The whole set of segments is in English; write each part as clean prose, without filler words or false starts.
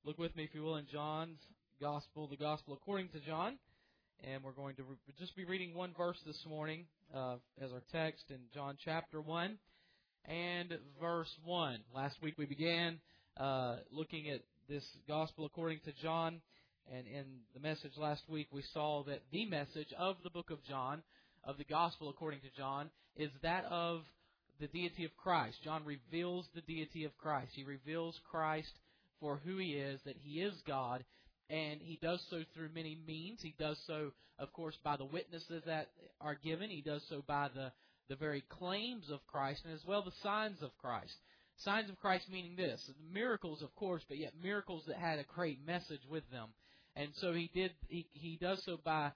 Look with me, if you will, in John's Gospel, the Gospel according to John. And we're going to just be reading one verse this morning as our text in John chapter 1 and verse 1. Last week we began looking at this Gospel according to John. And in the message last week we saw that the message of the book of John, of the Gospel according to John, is that of the deity of Christ. John reveals the deity of Christ. He reveals Christ for who He is, that He is God, and He does so through many means. He does so, of course, by the witnesses that are given. He does so by the very claims of Christ, and as well the signs of Christ. Signs of Christ meaning this, miracles, of course, but yet miracles that had a great message with them. And so He does so by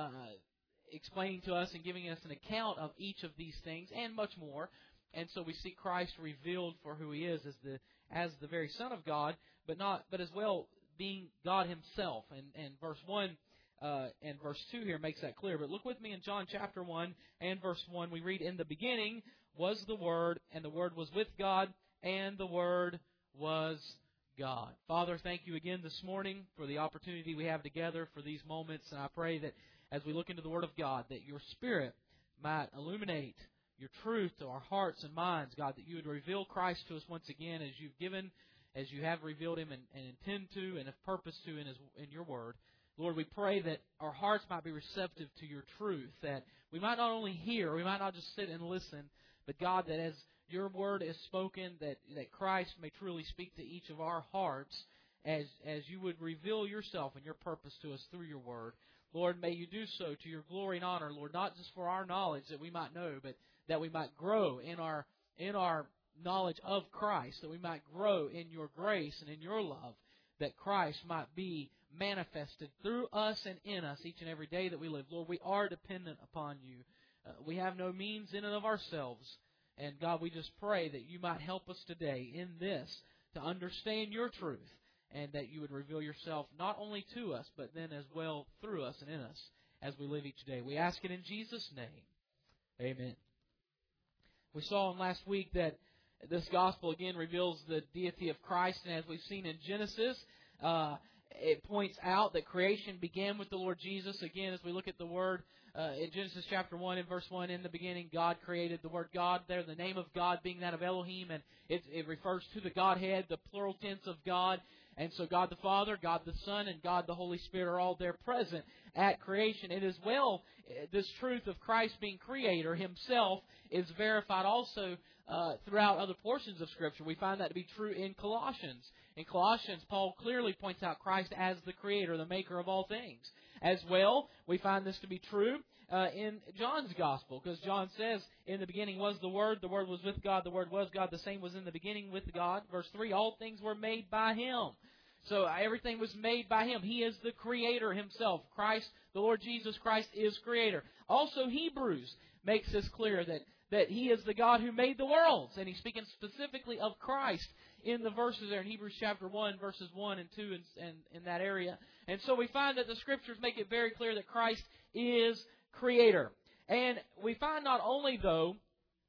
explaining to us and giving us an account of each of these things and much more. And so we see Christ revealed for who He is as the very Son of God, but as well being God Himself. And verse 1 and verse 2 here makes that clear. But look with me in John chapter 1 and verse 1. We read, "In the beginning was the Word, and the Word was with God, and the Word was God." Father, thank You again this morning for the opportunity we have together for these moments. And I pray that as we look into the Word of God, that Your Spirit might illuminate Your truth to our hearts and minds, God, that You would reveal Christ to us once again as You have revealed Him and intend to and have purposed to in Your Word. Lord, we pray that our hearts might be receptive to Your truth, that we might not only hear, we might not just sit and listen, but God, that as Your Word is spoken, that Christ may truly speak to each of our hearts as You would reveal Yourself and Your purpose to us through Your Word. Lord, may You do so to Your glory and honor, Lord, not just for our knowledge that we might know, but that we might grow in our knowledge of Christ, that we might grow in Your grace and in Your love, that Christ might be manifested through us and in us each and every day that we live. Lord, we are dependent upon You. We have no means in and of ourselves. And God, we just pray that You might help us today in this to understand Your truth, and that You would reveal Yourself not only to us, but then as well through us and in us as we live each day. We ask it in Jesus' name. Amen. We saw in last week that this gospel again reveals the deity of Christ, and as we've seen in Genesis, it points out that creation began with the Lord Jesus. Again, as we look at the word in Genesis chapter 1 and verse 1, in the beginning God created. The word God there, the name of God being that of Elohim, and it refers to the Godhead, the plural tense of God. And so God the Father, God the Son, and God the Holy Spirit are all there present at creation. And as well, this truth of Christ being Creator Himself is verified also throughout other portions of Scripture. We find that to be true in Colossians. In Colossians, Paul clearly points out Christ as the Creator, the Maker of all things. As well, we find this to be true in John's Gospel, because John says, "In the beginning was the Word was with God, the Word was God, the same was in the beginning with God." Verse 3, "All things were made by Him." So everything was made by Him. He is the Creator Himself. Christ, the Lord Jesus Christ, is Creator. Also, Hebrews makes this clear that He is the God who made the worlds. And he's speaking specifically of Christ in the verses there in Hebrews chapter 1, verses 1 and 2 and in that area. And so we find that the Scriptures make it very clear that Christ is Creator. And we find not only, though,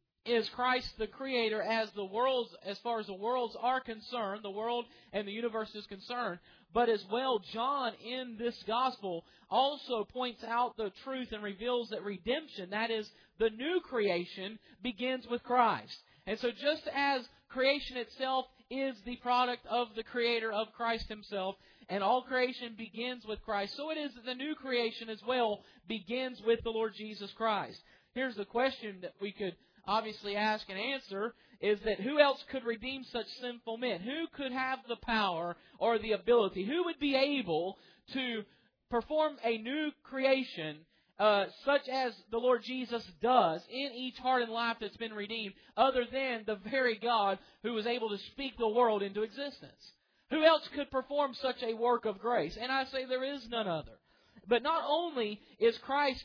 is Christ the Creator as far as the worlds are concerned, the world and the universe is concerned, but as well, John in this Gospel also points out the truth and reveals that redemption, that is, the new creation, begins with Christ. And so just as creation itself is the product of the Creator, of Christ Himself, and all creation begins with Christ, so it is that the new creation as well begins with the Lord Jesus Christ. Here's the question that we could obviously ask and answer, is that who else could redeem such sinful men? Who could have the power or the ability? Who would be able to perform a new creation such as the Lord Jesus does in each heart and life that's been redeemed, other than the very God who was able to speak the world into existence? Who else could perform such a work of grace? And I say there is none other. But not only is Christ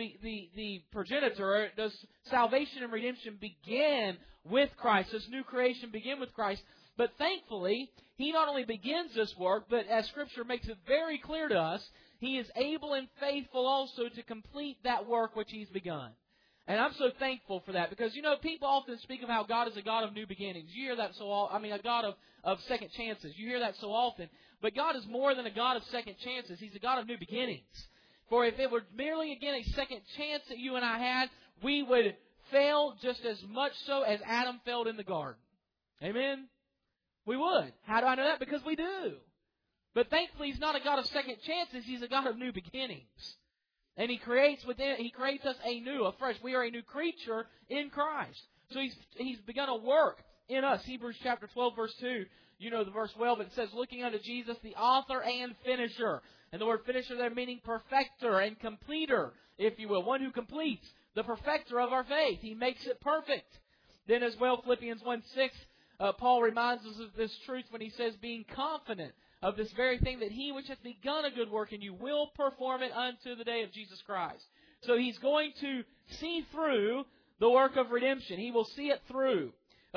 the progenitor, or does salvation and redemption begin with Christ, this new creation begin with Christ, but thankfully, He not only begins this work, but as Scripture makes it very clear to us, He is able and faithful also to complete that work which He's begun. And I'm so thankful for that because, people often speak of how God is a God of new beginnings. You hear that a God of second chances. You hear that so often. But God is more than a God of second chances. He's a God of new beginnings. For if it were merely, again, a second chance that you and I had, we would fail just as much so as Adam failed in the garden. Amen? We would. How do I know that? Because we do. But thankfully, He's not a God of second chances. He's a God of new beginnings. And He creates us anew, afresh. We are a new creature in Christ. So He's begun a work in us. Hebrews chapter 12, verse 2. You know the verse well, but it says, looking unto Jesus, the author and finisher. And the word finisher there meaning perfecter and completer, if you will. One who completes, the perfecter of our faith. He makes it perfect. Then as well, Philippians 1:6, Paul reminds us of this truth when he says, being confident of this very thing, that He which hath begun a good work in you will perform it unto the day of Jesus Christ. So He's going to see through the work of redemption. He will see it through.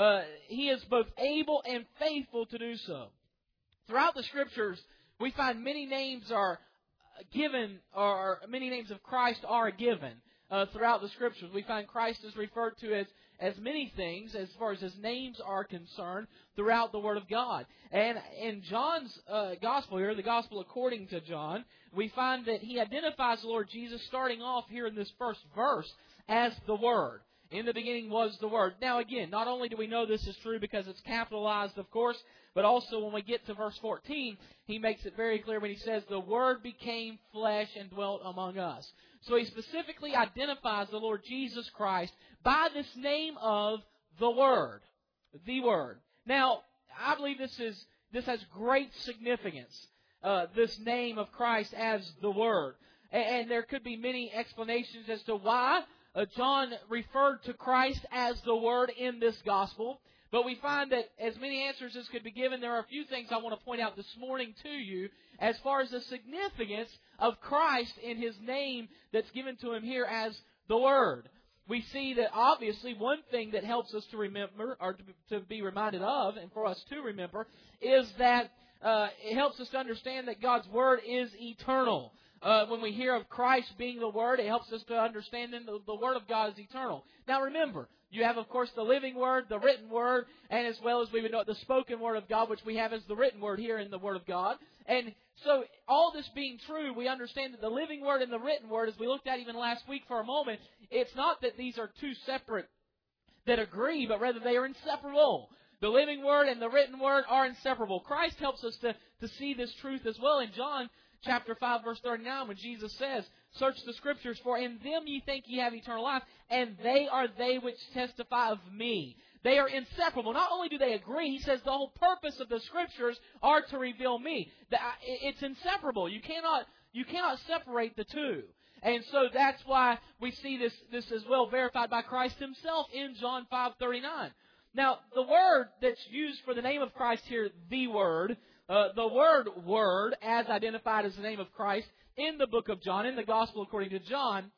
He is both able and faithful to do so. Throughout the Scriptures, we find many names are given, or many names of Christ are given throughout the Scriptures. We find Christ is referred to as many things as far as His names are concerned throughout the Word of God. And in John's Gospel here, the Gospel according to John, we find that he identifies the Lord Jesus starting off here in this first verse as the Word. In the beginning was the Word. Now again, not only do we know this is true because it's capitalized, of course, but also when we get to verse 14, he makes it very clear when he says, the Word became flesh and dwelt among us. So he specifically identifies the Lord Jesus Christ by this name of the Word. The Word. Now, I believe this has great significance, this name of Christ as the Word. And there could be many explanations as to why John referred to Christ as the Word in this Gospel. But we find that as many answers as could be given, there are a few things I want to point out this morning to you as far as the significance of Christ in His name that's given to Him here as the Word. We see that obviously one thing that helps us to remember, or to be reminded of, and for us to remember, is that it helps us to understand that God's Word is eternal. When we hear of Christ being the Word, it helps us to understand that the Word of God is eternal. Now remember, you have, of course, the living Word, the written Word, and as well as we would know the spoken Word of God, which we have as the written Word here in the Word of God. And so, all this being true, we understand that the living Word and the written Word, as we looked at even last week for a moment, it's not that these are two separate that agree, but rather they are inseparable. The living Word and the written Word are inseparable. Christ helps us to see this truth as well in John chapter 5, verse 39, when Jesus says, search the Scriptures, for in them ye think ye have eternal life, and they are they which testify of me. They are inseparable. Not only do they agree, he says the whole purpose of the Scriptures are to reveal me. It's inseparable. You cannot separate the two. And so that's why we see this as well verified by Christ Himself in John 5:39. Now, the word that's used for the name of Christ here, the Word, the word Word, as identified as the name of Christ in the book of John, in the Gospel according to John,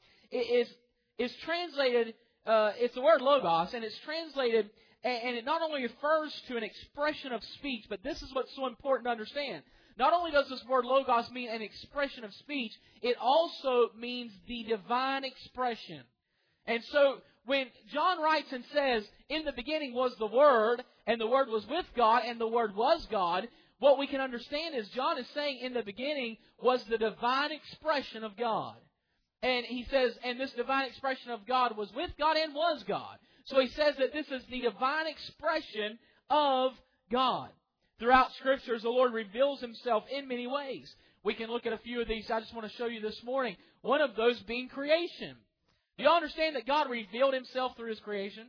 is translated, it's the word Logos, and it's translated, and it not only refers to an expression of speech, but this is what's so important to understand. Not only does this word Logos mean an expression of speech, it also means the divine expression. And so, when John writes and says, in the beginning was the Word, and the Word was with God, and the Word was God, what we can understand is John is saying in the beginning was the divine expression of God. And he says, and this divine expression of God was with God and was God. So he says that this is the divine expression of God. Throughout Scriptures, the Lord reveals Himself in many ways. We can look at a few of these I just want to show you this morning. One of those being creation. Do you understand that God revealed Himself through His creation?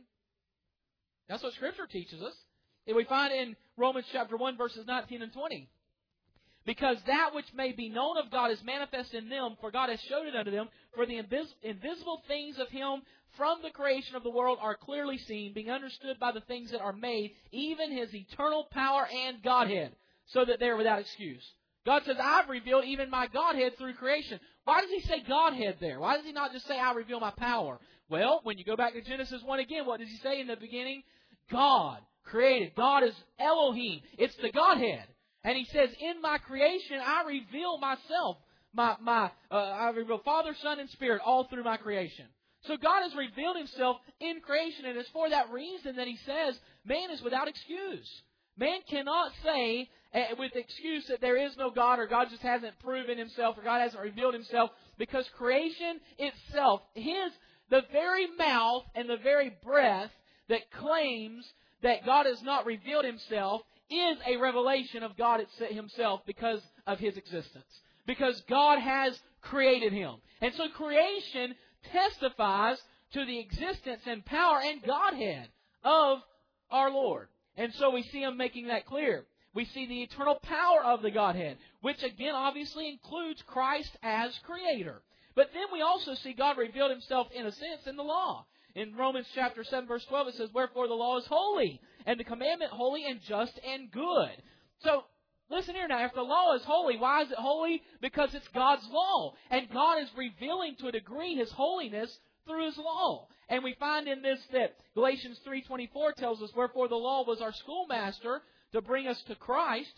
That's what Scripture teaches us. And we find in Romans chapter 1, verses 19 and 20. Because that which may be known of God is manifest in them, for God has showed it unto them, for the invisible things of Him from the creation of the world are clearly seen, being understood by the things that are made, even His eternal power and Godhead, so that they are without excuse. God says, I've revealed even my Godhead through creation. Why does He say Godhead there? Why does He not just say, I reveal my power? Well, when you go back to Genesis 1 again, what does He say in the beginning? God created. God is Elohim. It's the Godhead. And He says, in my creation, I reveal myself. I reveal Father, Son, and Spirit all through my creation. So God has revealed Himself in creation, and it's for that reason that He says man is without excuse. Man cannot say with excuse that there is no God, or God just hasn't proven Himself, or God hasn't revealed Himself, because creation itself, the very mouth and the very breath that claims that God has not revealed Himself is a revelation of God Himself because of His existence. Because God has created Him. And so creation testifies to the existence and power and Godhead of our Lord. And so we see Him making that clear. We see the eternal power of the Godhead, which again obviously includes Christ as Creator. But then we also see God revealed Himself in a sense in the law. In Romans chapter 7 verse 12 it says, "Wherefore the law is holy, and the commandment holy and just and good." So, listen here now, if the law is holy, why is it holy? Because it's God's law. And God is revealing to a degree His holiness through His law. And we find in this that Galatians 3:24 tells us, "Wherefore the law was our schoolmaster to bring us to Christ,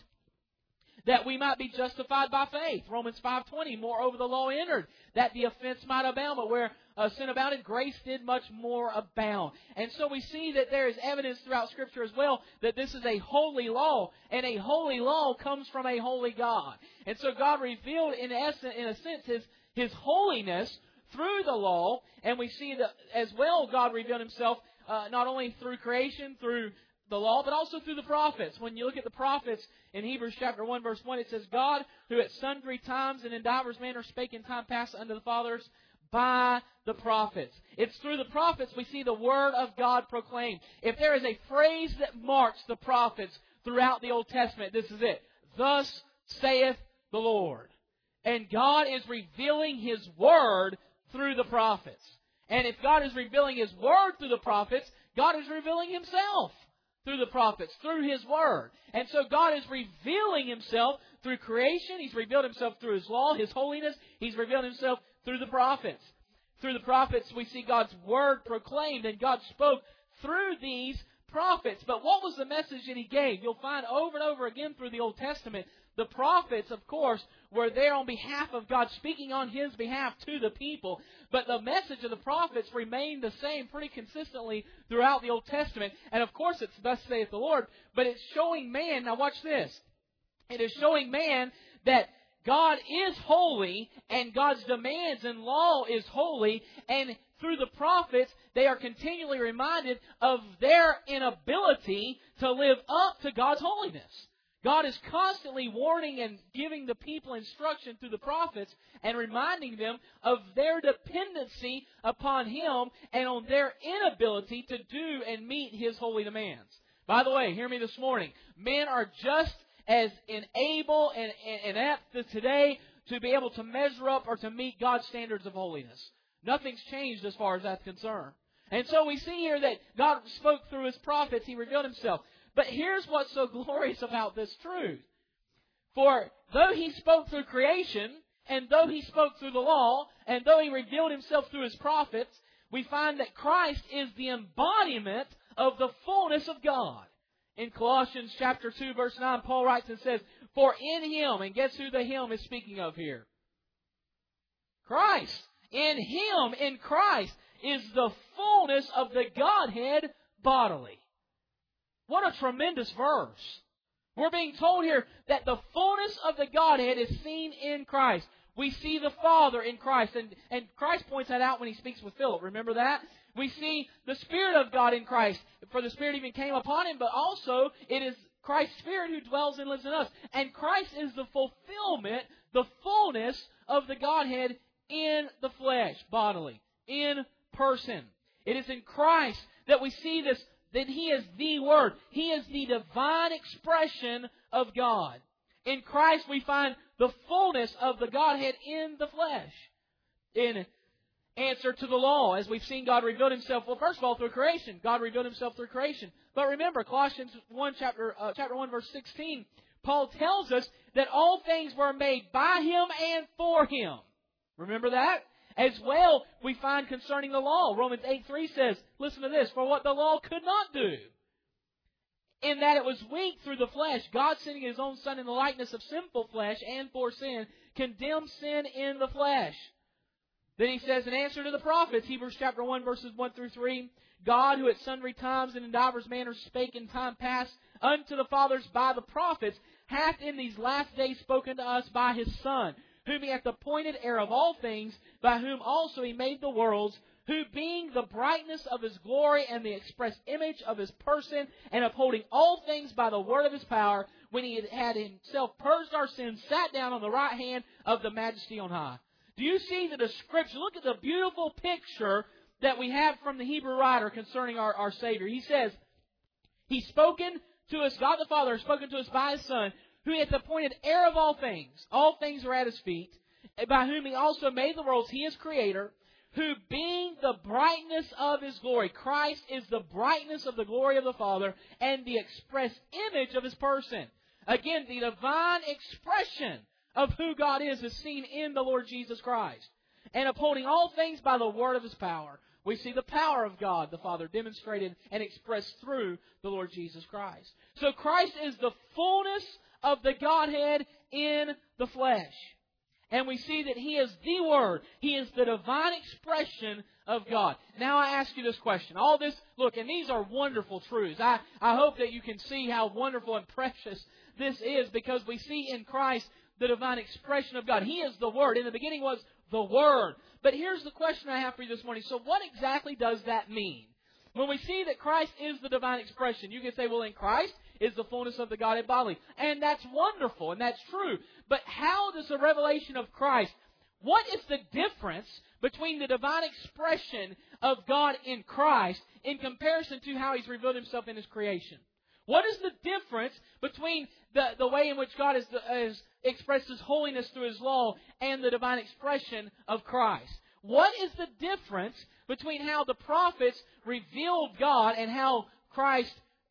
that we might be justified by faith." Romans 5:20, "Moreover the law entered, that the offense might abound, but where sin abounded, grace did much more abound." And so we see that there is evidence throughout Scripture as well that this is a holy law, and a holy law comes from a holy God. And so God revealed in a sense His holiness through the law, and we see that as well God revealed Himself not only through creation, through the law, but also through the prophets. When you look at the prophets in Hebrews chapter 1 verse 1, it says, "God, who at sundry times and in divers manners spake in time past unto the fathers by the prophets." It's through the prophets we see the Word of God proclaimed. If there is a phrase that marks the prophets throughout the Old Testament, this is it. "Thus saith the Lord." And God is revealing His Word through the prophets. And if God is revealing His Word through the prophets, God is revealing Himself through the prophets, through His Word. And so God is revealing Himself through creation. He's revealed Himself through His law, His holiness. He's revealed Himself through the prophets. Through the prophets we see God's Word proclaimed, and God spoke through these prophets. But what was the message that He gave? You'll find over and over again through the Old Testament, the prophets, of course, were there on behalf of God, speaking on His behalf to the people. But the message of the prophets remained the same pretty consistently throughout the Old Testament. And of course, it's "Thus saith the Lord." But it's showing man, now watch this. It is showing man that God is holy, and God's demands and law is holy, and through the prophets, they are continually reminded of their inability to live up to God's holiness. God is constantly warning and giving the people instruction through the prophets and reminding them of their dependency upon Him and on their inability to do and meet His holy demands. By the way, hear me this morning. Men are just as unable and inept today to be able to measure up or to meet God's standards of holiness. Nothing's changed as far as that's concerned. And so we see here that God spoke through His prophets. He revealed Himself. But here's what's so glorious about this truth. For though He spoke through creation, and though He spoke through the law, and though He revealed Himself through His prophets, we find that Christ is the embodiment of the fullness of God. In Colossians chapter 2 verse 9, Paul writes and says, "For in Him," and guess who the Him is speaking of here? Christ. In Him, in Christ, is the fullness of the Godhead bodily. What a tremendous verse. We're being told here that the fullness of the Godhead is seen in Christ. We see the Father in Christ. And Christ points that out when He speaks with Philip. Remember that? We see the Spirit of God in Christ. For the Spirit even came upon Him, but also it is Christ's Spirit who dwells and lives in us. And Christ is the fulfillment, the fullness of the Godhead in the flesh, bodily, in person. It is in Christ that we see this, that He is the Word. He is the divine expression of God. In Christ we find the fullness of the Godhead in the flesh. In answer to the law, as we've seen God revealed Himself, well, first of all, through creation. God revealed Himself through creation. But remember, Colossians 1, chapter 1, verse 16, Paul tells us that all things were made by Him and for Him. Remember that? As well, we find concerning the law, Romans 8:3 says, listen to this, "For what the law could not do, in that it was weak through the flesh, God sending His own Son in the likeness of sinful flesh and for sin, condemned sin in the flesh, Then he says, in answer to the prophets, Hebrews chapter 1, verses 1 through 3, God, who at sundry times and in divers manners spake in time past unto the fathers by the prophets, hath in these last days spoken to us by His Son, whom He hath appointed heir of all things, by whom also He made the worlds, who being the brightness of His glory and the express image of His person, and upholding all things by the word of His power, when He had Himself purged our sins, sat down on the right hand of the Majesty on high. Do you see the description? Look at the beautiful picture that we have from the Hebrew writer concerning our Savior. He says, He's spoken to us, God the Father has spoken to us by His Son, who hath appointed heir of all things. All things are at His feet, by whom He also made the worlds. He is Creator, who being the brightness of His glory. Christ is the brightness of the glory of the Father and the express image of His person. Again, the divine expression of who God is seen in the Lord Jesus Christ. And upholding all things by the word of His power. We see the power of God, the Father, demonstrated and expressed through the Lord Jesus Christ. So Christ is the fullness of the Godhead in the flesh. And we see that He is the Word. He is the divine expression of God. Now I ask you this question. All this, look, and these are wonderful truths. I hope that you can see how wonderful and precious this is, because we see in Christ the divine expression of God. He is the Word. In the beginning was the Word. But here's the question I have for you this morning. So what exactly does that mean? When we see that Christ is the divine expression, you can say, well, in Christ is the fullness of the Godhead bodily. And that's wonderful, and that's true. But how does the revelation of Christ, what is the difference between the divine expression of God in Christ in comparison to how He's revealed Himself in His creation? What is the difference between the way in which God has expressed His holiness through His law and the divine expression of Christ? What is the difference between how the prophets revealed God and how Christ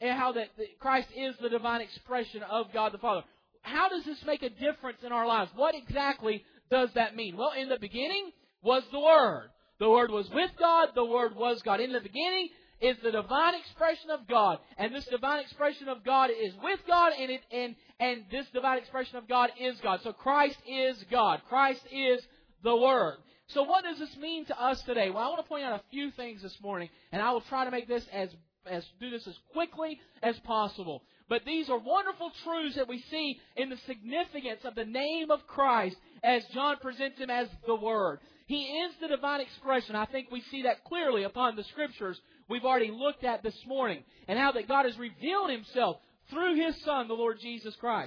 is the divine expression of God the Father? How does this make a difference in our lives? What exactly does that mean? Well, in the beginning was the Word. The Word was with God. The Word was God. In the beginning is the divine expression of God. And this divine expression of God is with God, and this divine expression of God is God. So Christ is God. Christ is the Word. So what does this mean to us today? Well, I want to point out a few things this morning, and I will try to make this as quickly as possible. But these are wonderful truths that we see in the significance of the name of Christ as John presents Him as the Word. He is the divine expression. I think we see that clearly upon the Scriptures we've already looked at this morning, and how that God has revealed Himself through His Son, the Lord Jesus Christ.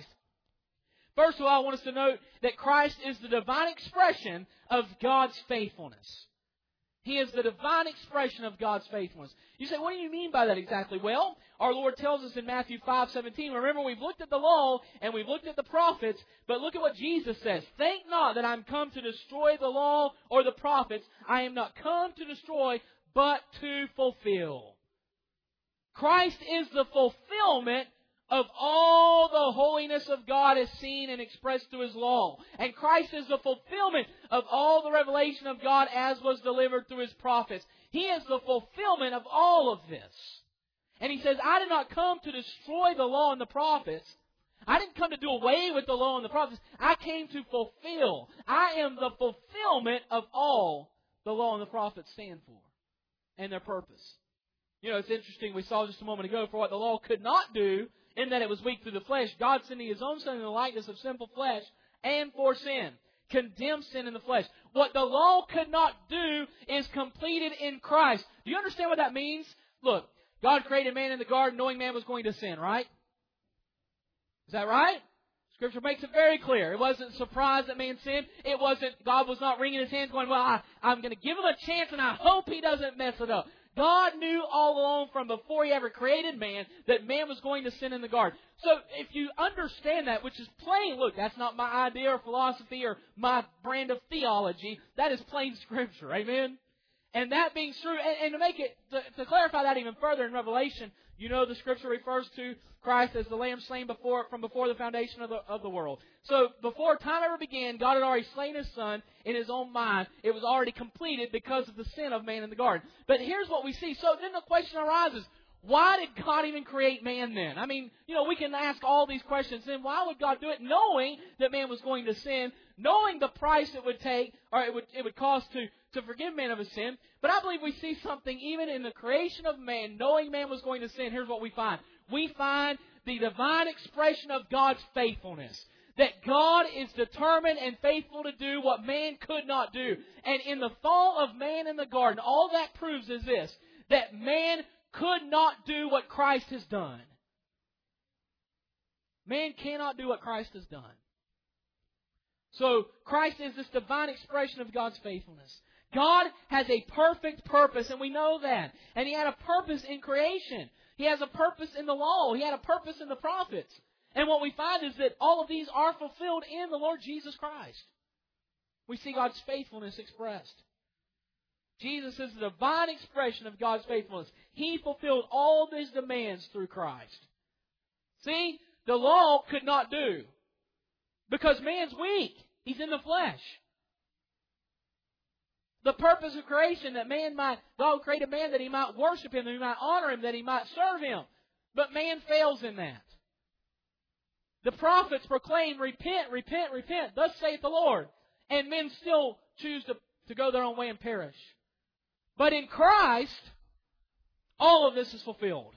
First of all, I want us to note that Christ is the divine expression of God's faithfulness. He is the divine expression of God's faithfulness. You say, what do you mean by that exactly? Well, our Lord tells us in Matthew 5:17. Remember, we've looked at the law and we've looked at the prophets, but look at what Jesus says. Think not that I'm come to destroy the law or the prophets. I am not come to destroy, but to fulfill. Christ is the fulfillment of all the holiness of God as seen and expressed through His law. And Christ is the fulfillment of all the revelation of God as was delivered through His prophets. He is the fulfillment of all of this. And He says, I did not come to destroy the law and the prophets. I didn't come to do away with the law and the prophets. I came to fulfill. I am the fulfillment of all the law and the prophets stand for and their purpose. You know, it's interesting. We saw just a moment ago, for what the law could not do, in that it was weak through the flesh, God sending His own Son in the likeness of sinful flesh, and for sin, condemned sin in the flesh. What the law could not do is completed in Christ. Do you understand what that means? Look, God created man in the garden knowing man was going to sin, right? Is that right? Scripture makes it very clear. It wasn't a surprise that man sinned. It wasn't, God was not wringing His hands going, well, I'm going to give him a chance and I hope he doesn't mess it up. God knew all along from before He ever created man that man was going to sin in the garden. So if you understand that, which is plain, look, that's not my idea or philosophy or my brand of theology. That is plain Scripture. Amen? And that being true, and to make it, to clarify that even further in Revelation, you know the Scripture refers to Christ as the Lamb slain from before the foundation of the world. So before time ever began, God had already slain His Son in His own mind. It was already completed because of the sin of man in the garden. But here's what we see. So then the question arises, why did God even create man then? I mean, we can ask all these questions. Then why would God do it, knowing that man was going to sin, knowing the price it would take, or it would cost to forgive man of his sin? But I believe we see something even in the creation of man, knowing man was going to sin. Here's what we find. We find the divine expression of God's faithfulness. That God is determined and faithful to do what man could not do. And in the fall of man in the garden, all that proves is this, that man could not do what Christ has done. Man cannot do what Christ has done. So Christ is this divine expression of God's faithfulness. God has a perfect purpose, and we know that. And He had a purpose in creation. He has a purpose in the law. He had a purpose in the prophets. And what we find is that all of these are fulfilled in the Lord Jesus Christ. We see God's faithfulness expressed. Jesus is the divine expression of God's faithfulness. He fulfilled all these demands through Christ. See, the law could not do. Because man's weak. He's in the flesh. The purpose of creation, that God created man that He might worship Him, that He might honor Him, that He might serve Him. But man fails in that. The prophets proclaim, repent, repent, repent, thus saith the Lord. And men still choose to go their own way and perish. But in Christ, all of this is fulfilled.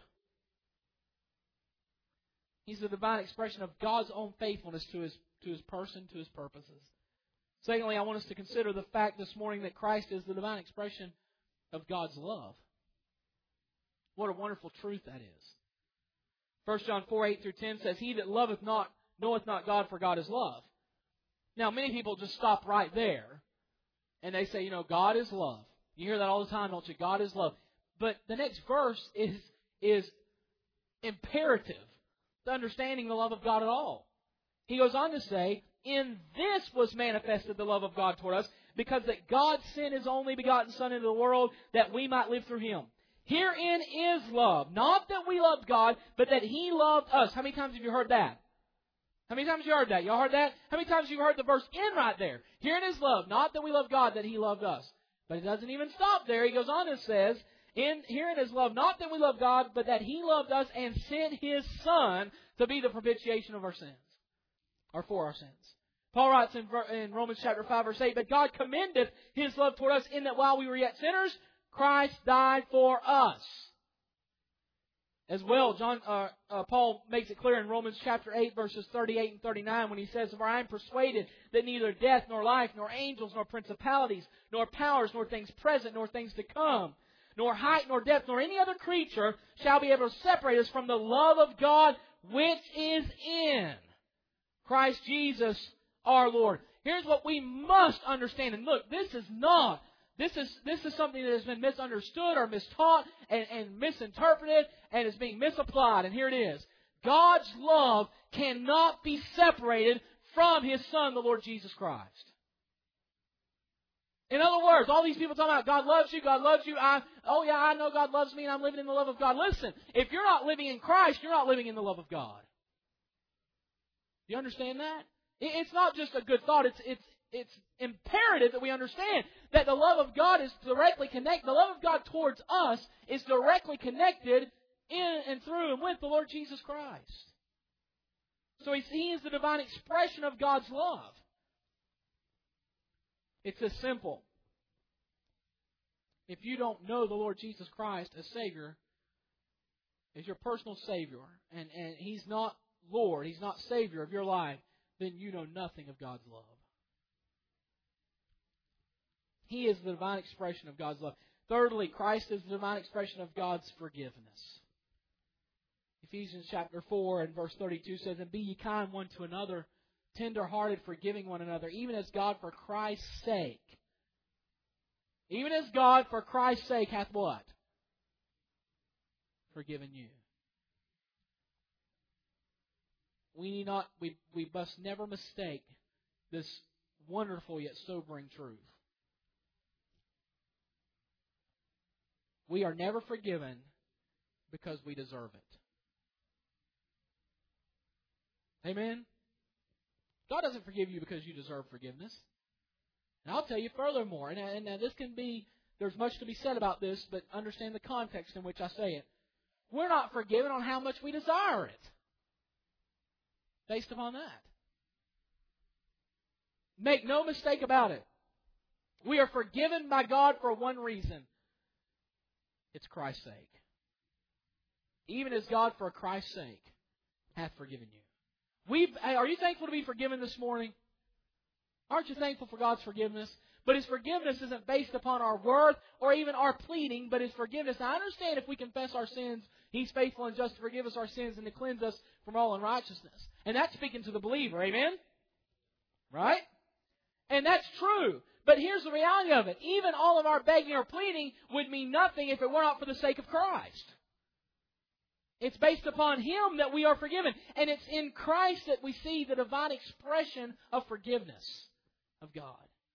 He's the divine expression of God's own faithfulness to His person, to His purposes. Secondly, I want us to consider the fact this morning that Christ is the divine expression of God's love. What a wonderful truth that is. 1 John 4:8-10 says, He that loveth not knoweth not God, for God is love. Now, many people just stop right there, and they say, God is love. You hear that all the time, don't you? God is love. But the next verse is imperative to understanding the love of God at all. He goes on to say, in this was manifested the love of God toward us, because that God sent His only begotten Son into the world, that we might live through Him. Herein is love. Not that we loved God, but that He loved us. How many times have you heard that? How many times have you heard that? Y'all heard that? How many times have you heard the verse end right there? Herein is love. Not that we loved God, that He loved us. But it doesn't even stop there. He goes on and says, herein is love. Not that we loved God, but that He loved us and sent His Son to be the propitiation of our sins. Or for our sins. Paul writes in Romans chapter 5, verse 8, But God commendeth His love toward us in that while we were yet sinners, Christ died for us. As well, Paul makes it clear in Romans chapter 8, verses 38 and 39, when he says, For I am persuaded that neither death, nor life, nor angels, nor principalities, nor powers, nor things present, nor things to come, nor height, nor depth, nor any other creature shall be able to separate us from the love of God which is in Christ Jesus our Lord. Here's what we must understand. And look, this is something that has been misunderstood or mistaught and misinterpreted and is being misapplied. And here it is. God's love cannot be separated from His Son, the Lord Jesus Christ. In other words, all these people talking about God loves you, God loves you. I know God loves me and I'm living in the love of God. Listen, if you're not living in Christ, you're not living in the love of God. Do you understand that? It's not just a good thought. It's imperative that we understand that the love of God is directly connected. The love of God towards us is directly connected in and through and with the Lord Jesus Christ. So He is the divine expression of God's love. It's as simple. If you don't know the Lord Jesus Christ as Savior, as your personal Savior, and He's not Lord, He's not Savior of your life, then you know nothing of God's love. He is the divine expression of God's love. Thirdly, Christ is the divine expression of God's forgiveness. Ephesians chapter 4 and verse 32 says, And be ye kind one to another, tender-hearted, forgiving one another, even as God for Christ's sake. Even as God for Christ's sake hath what? Forgiven you. We must never mistake this wonderful yet sobering truth. We are never forgiven because we deserve it. Amen? God doesn't forgive you because you deserve forgiveness. And I'll tell you furthermore, and this can be, there's much to be said about this, but understand the context in which I say it. We're not forgiven on how much we desire it. Based upon that. Make no mistake about it. We are forgiven by God for one reason. It's Christ's sake. Even as God for Christ's sake hath forgiven you. Are you thankful to be forgiven this morning? Aren't you thankful for God's forgiveness? But His forgiveness isn't based upon our worth or even our pleading, but His forgiveness. Now, I understand if we confess our sins, He's faithful and just to forgive us our sins and to cleanse us from all unrighteousness. And that's speaking to the believer, amen? Right? And that's true. But here's the reality of it. Even all of our begging or pleading would mean nothing if it were not for the sake of Christ. It's based upon Him that we are forgiven. And it's in Christ that we see the divine expression of forgiveness of God.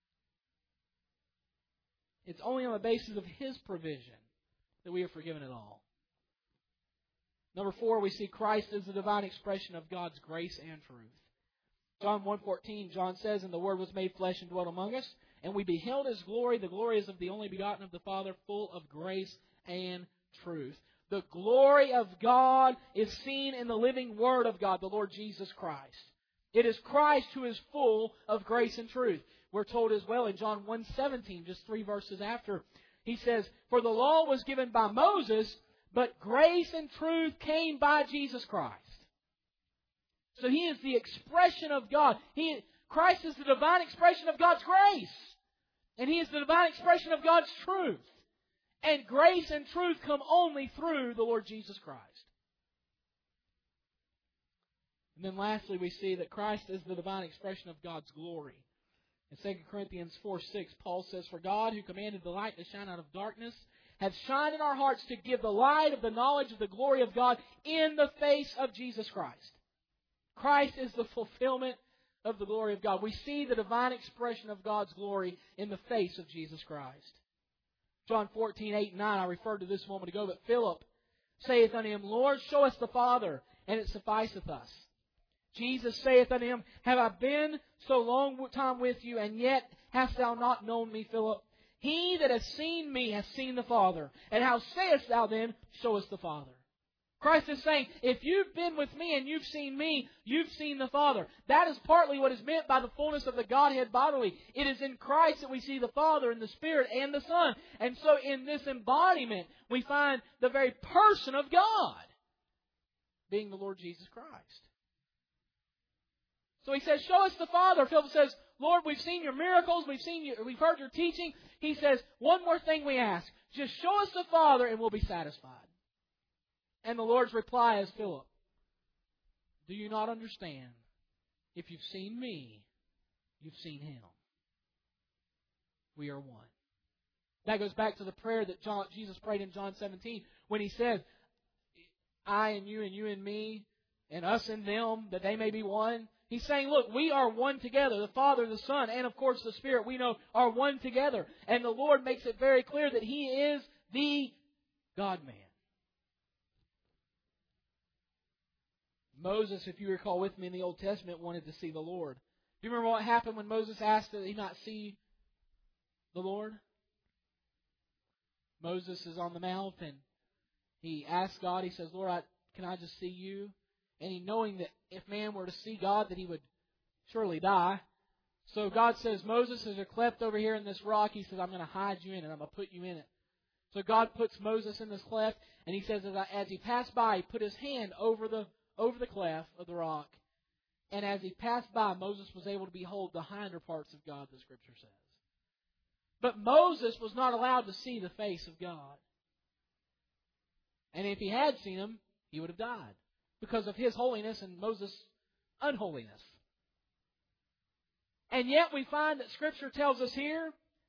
It's only on the basis of His provision that we are forgiven at all. Number 4, we see Christ as the divine expression of God's grace and truth. John 1:14, John says, "And the Word was made flesh and dwelt among us, and we beheld His glory. The glory is of the only begotten of the Father, full of grace and truth." The glory of God is seen in the living Word of God, the Lord Jesus Christ. It is Christ who is full of grace and truth. We're told as well in John 1:17, just 3 verses after, He says, "For the law was given by Moses, but grace and truth came by Jesus Christ." So He is the expression of God. Christ is the divine expression of God's grace. And He is the divine expression of God's truth. And grace and truth come only through the Lord Jesus Christ. And then lastly, we see that Christ is the divine expression of God's glory. In 2 Corinthians 4:6, Paul says, "For God, who commanded the light to shine out of darkness, hath shined in our hearts to give the light of the knowledge of the glory of God in the face of Jesus Christ." Christ is the fulfillment of the glory of God. We see the divine expression of God's glory in the face of Jesus Christ. John 14:8 and 9, I referred to this a moment ago, but Philip saith unto Him, "Lord, show us the Father, and it sufficeth us." Jesus saith unto him, "Have I been so long time with you, and yet hast thou not known me, Philip? He that hath seen me hath seen the Father. And how sayest thou then, show us the Father?" Christ is saying, if you've been with me and you've seen me, you've seen the Father. That is partly what is meant by the fullness of the Godhead bodily. It is in Christ that we see the Father and the Spirit and the Son. And so in this embodiment, we find the very person of God being the Lord Jesus Christ. So He says, "Show us the Father." Philip says, "Lord, we've seen your miracles, we've heard your teaching." He says, "One more thing we ask. Just show us the Father and we'll be satisfied." And the Lord's reply is, "Philip, do you not understand? If you've seen me, you've seen Him. We are one." That goes back to the prayer that Jesus prayed in John 17 when He said, "I and you and me, and us and them, that they may be one." He's saying, look, we are one together. The Father, the Son, and of course the Spirit, we know, are one together. And the Lord makes it very clear that He is the God-man. Moses, if you recall with me in the Old Testament, wanted to see the Lord. Do you remember what happened when Moses asked that he not see the Lord? Moses is on the mount and he asks God, he says, "Lord, can I just see you?" And he, knowing that if man were to see God, that he would surely die. So God says, "Moses, there's a cleft over here in this rock." He says, "I'm going to hide you in it. I'm going to put you in it." So God puts Moses in this cleft, and He says, as he passed by, He put His hand over the cleft of the rock. And as he passed by, Moses was able to behold the hinder parts of God, the Scripture says. But Moses was not allowed to see the face of God. And if he had seen Him, he would have died, because of His holiness and Moses' unholiness. And yet we find that Scripture tells us here,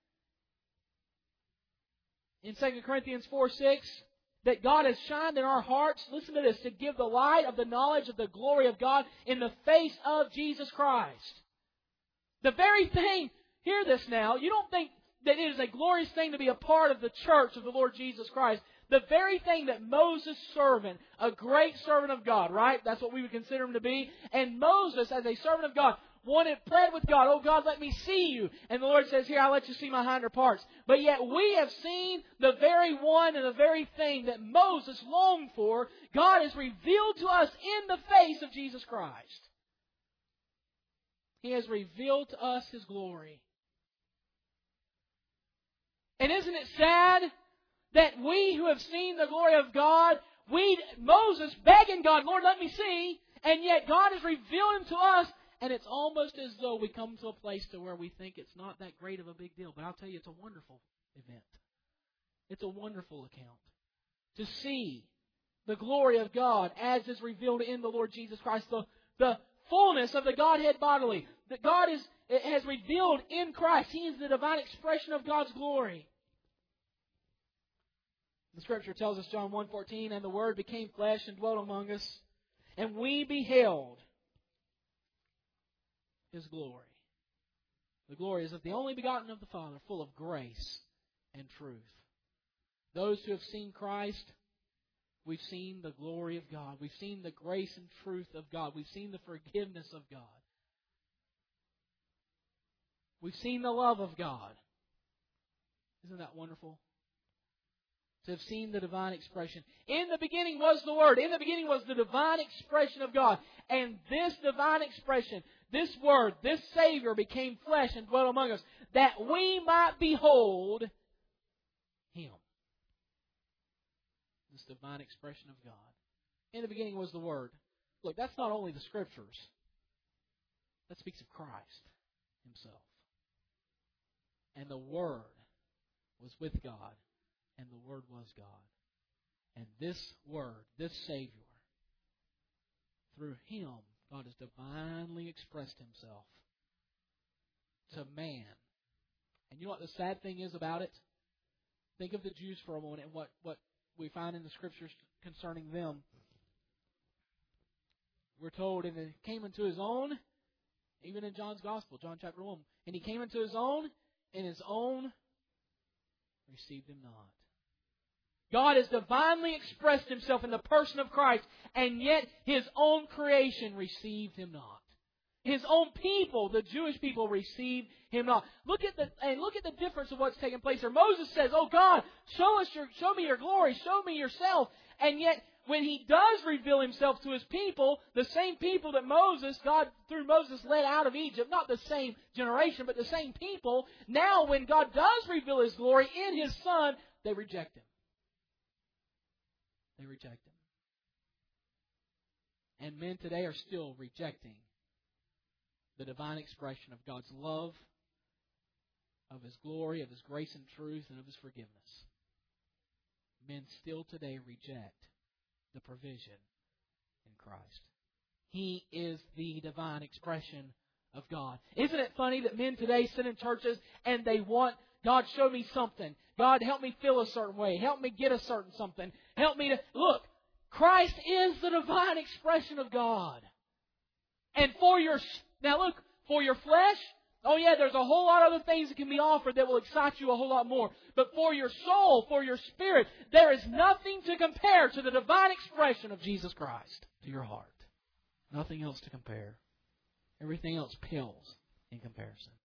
in 2 Corinthians 4:6, that God has shined in our hearts, listen to this, to give the light of the knowledge of the glory of God in the face of Jesus Christ. The very thing, hear this now, you don't think that it is a glorious thing to be a part of the church of the Lord Jesus Christ. The very thing that Moses' servant, a great servant of God, right? That's what we would consider him to be. And Moses, as a servant of God, pled with God, oh God, let me see you. And the Lord says, here, I'll let you see my hinder parts. But yet we have seen the very one and the very thing that Moses longed for. God has revealed to us in the face of Jesus Christ. He has revealed to us His glory. And isn't it sad that we who have seen the glory of God, Moses begging God, Lord, let me see, and yet God has revealed Him to us, and it's almost as though we come to a place to where we think it's not that great of a big deal. But I'll tell you, it's a wonderful event. It's a wonderful account. To see the glory of God as is revealed in the Lord Jesus Christ, the fullness of the Godhead bodily, that God has revealed in Christ. He is the divine expression of God's glory. The Scripture tells us, John 1:14, and the Word became flesh and dwelt among us, and we beheld His glory. The glory is of the only begotten of the Father, full of grace and truth. Those who have seen Christ, we've seen the glory of God. We've seen the grace and truth of God. We've seen the forgiveness of God. We've seen the love of God. Isn't that wonderful? To have seen the divine expression. In the beginning was the Word. In the beginning was the divine expression of God. And this divine expression, this Word, this Savior became flesh and dwelt among us, that we might behold Him. This divine expression of God. In the beginning was the Word. Look, that's not only the Scriptures. That speaks of Christ Himself. And the Word was with God, and the Word was God. And this Word, this Savior, through Him, God has divinely expressed Himself to man. And you know what the sad thing is about it? Think of the Jews for a moment and what we find in the Scriptures concerning them. We're told, and it came into His own, even in John's Gospel, John chapter 1, and He came into His own, and His own received Him not. God has divinely expressed Himself in the person of Christ, and yet His own creation received Him not. His own people, the Jewish people, received Him not. Look at the difference of what's taking place here. Moses says, "Oh God, show me your glory, show me yourself." And yet, when He does reveal Himself to His people, the same people that God through Moses led out of Egypt, not the same generation, but the same people, now when God does reveal His glory in His Son, they reject Him. They reject Him. And men today are still rejecting the divine expression of God's love, of His glory, of His grace and truth, and of His forgiveness. Men still today reject the provision in Christ. He is the divine expression of God. Isn't it funny that men today sit in churches and they want, God, show me something. God, help me feel a certain way. Help me get a certain something. Help me to... Look, Christ is the divine expression of God. And for your flesh, oh yeah, there's a whole lot of other things that can be offered that will excite you a whole lot more. But for your soul, for your spirit, there is nothing to compare to the divine expression of Jesus Christ to your heart. Nothing else to compare. Everything else pales in comparison.